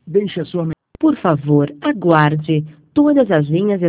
Deixe a sua... Por favor, aguarde. Todas as linhas